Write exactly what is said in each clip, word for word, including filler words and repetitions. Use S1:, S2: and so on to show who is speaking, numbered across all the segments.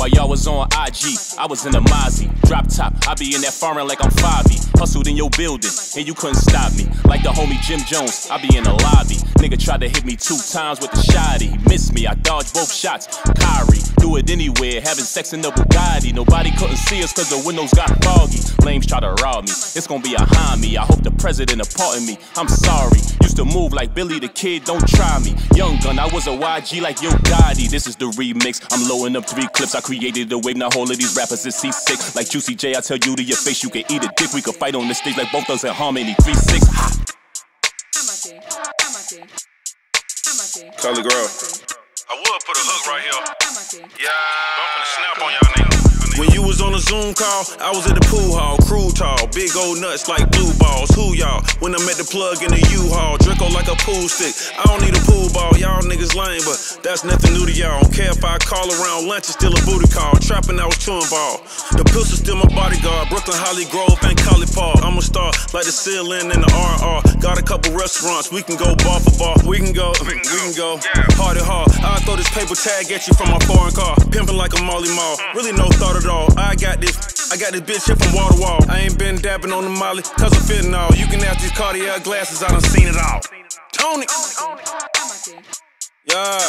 S1: while y'all was on I G. I was in the Mozzie, drop top. I be in that foreign like I'm Favi. Hustled in your building, and you couldn't stop me. Like the homie Jim Jones, I be in the lobby. Nigga tried to hit me two times with the shotty. He missed me, I dodged both shots. Kyrie, do it anywhere, having sex in the Bugatti. Nobody couldn't see us cause the windows got foggy. Lames try to rob me, it's gonna be behind me. I hope the president pardon me, I'm sorry. Used to move like Billy the Kid, don't try me. Young gun, I was a Y G like Yo Gotti. This is the remix, I'm loading up three clips. I created a wave, now all of these rappers is C six. Like Juicy J, I tell you to your face, you can eat a dick. We could fight on the stage like both us in harmony. three six.
S2: Color girl.
S3: I would put a hook right here. Yeah, I'm finna snap on y'all niggas.
S2: When you was on a Zoom call, I was at the pool hall, crew tall, big old nuts like blue balls. Who y'all? When I met the plug in the U-Haul, Draco like a pool stick. I don't need a pool ball, y'all niggas lame, but that's nothing new to y'all. Don't care if I call around lunch, it's still a booty call. Trapping, I was chewing ball. The pistol still my bodyguard. Brooklyn, Holly Grove, and Collie Park. I'm a star like the ceiling and the R R. Got a couple restaurants, we can go bar for bar. We can go, we can go, hard and hard. I throw this paper tag at you from my foreign car. Pimping like a Molly Mall. Really no thought at all. I got this, I got this bitch here from wall to wall. I ain't been dabbing on the molly, cause I'm fitting all. You can ask these Cartier glasses, I done seen it all. Tony! Yeah.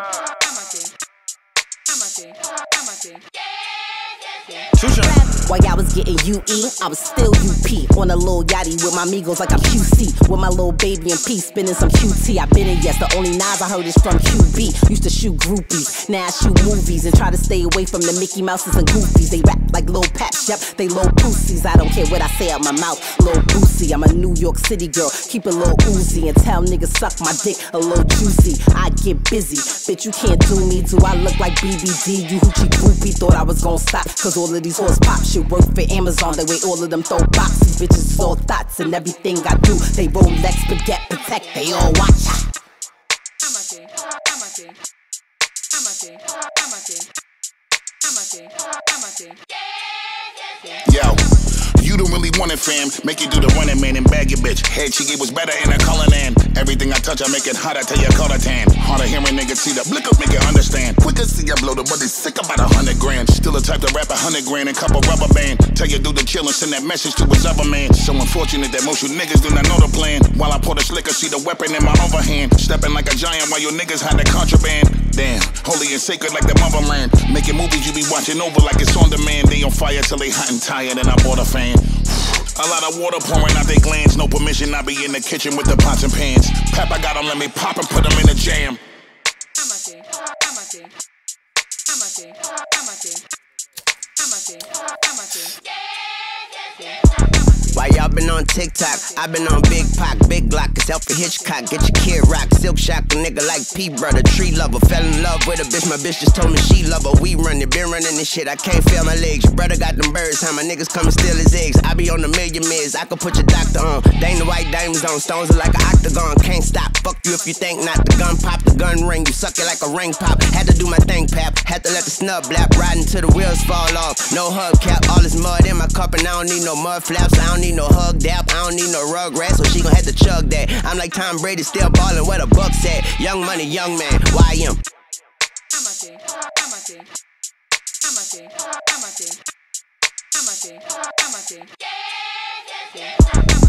S4: While y'all was getting U E, I was still U P. On a little yachty with my amigos like I'm Q C. With my little baby in P, spinning some Q T. I been in yes, the only Nas I heard is from Q B. Used to shoot groupies, now I shoot movies. And try to stay away from the Mickey Mouses and Goofies. They rap like Lil Paps, yep, they low pussies. I don't care what I say out my mouth, Lil Boosie. I'm a New York City girl, keep it Lil Uzi. And tell niggas suck my dick a little juicy. I get busy, bitch you can't do me. Do I look like B B D? You hoochie groupie thought I was gon' stop. Cause all of these horse pop shit work for Amazon. The way all of them throw boxes, bitches is all thoughts. And everything I do, they Rolex, forget, protect, they all watch.
S5: Yo, you don't really want it, fam. Make you do the running man and bag your bitch. Head she gave was better in a color than. Everything I touch, I make it hotter till you color tan. Harder hearing niggas see the blick up, make it understand. Quicker see you blow the buddy sick about a hundred grand. Still a type to rap a hundred grand and couple rubber band. Tell you do the chill and send that message to his other man. So unfortunate that most you niggas do not know the plan. While I pour the slicker, see the weapon in my overhand. Stepping like a giant while you niggas hide the contraband. Damn, holy and sacred like the motherland. Making movies you be watching over like it's on demand. They on fire till they hot and tired and I bought a fan. A lot of water pouring out their glands. No permission, I be in the kitchen with the pots and pans. Papa got them, let me pop and put them in the jam.
S6: While y'all been on TikTok, I been on Big Pac, Big Glock, it's Alfred Hitchcock. Get your kid rock, silk shock, a nigga like P brother, tree lover. Fell in love with a bitch, my bitch just told me she love her. We run it, been running this shit, I can't feel my legs. Brother got them birds, how my niggas come and steal his eggs. I be on a million mids, I could put your doctor on. Dana white diamonds on, stones are like an octagon. Can't stop, fuck you if you think not. The gun pop, the gun ring, you suck it like a ring pop. Had to do my thing, pap, had to let the snub blap. Riding till the wheels fall off, no hubcap. All this mud in my cup and I don't need no mud flaps. I don't need no hug dap, I don't need no rug rat, so she gon' have to chug that. I'm like Tom Brady, still ballin' where the buck's at. Young money, young man, Y M. I'm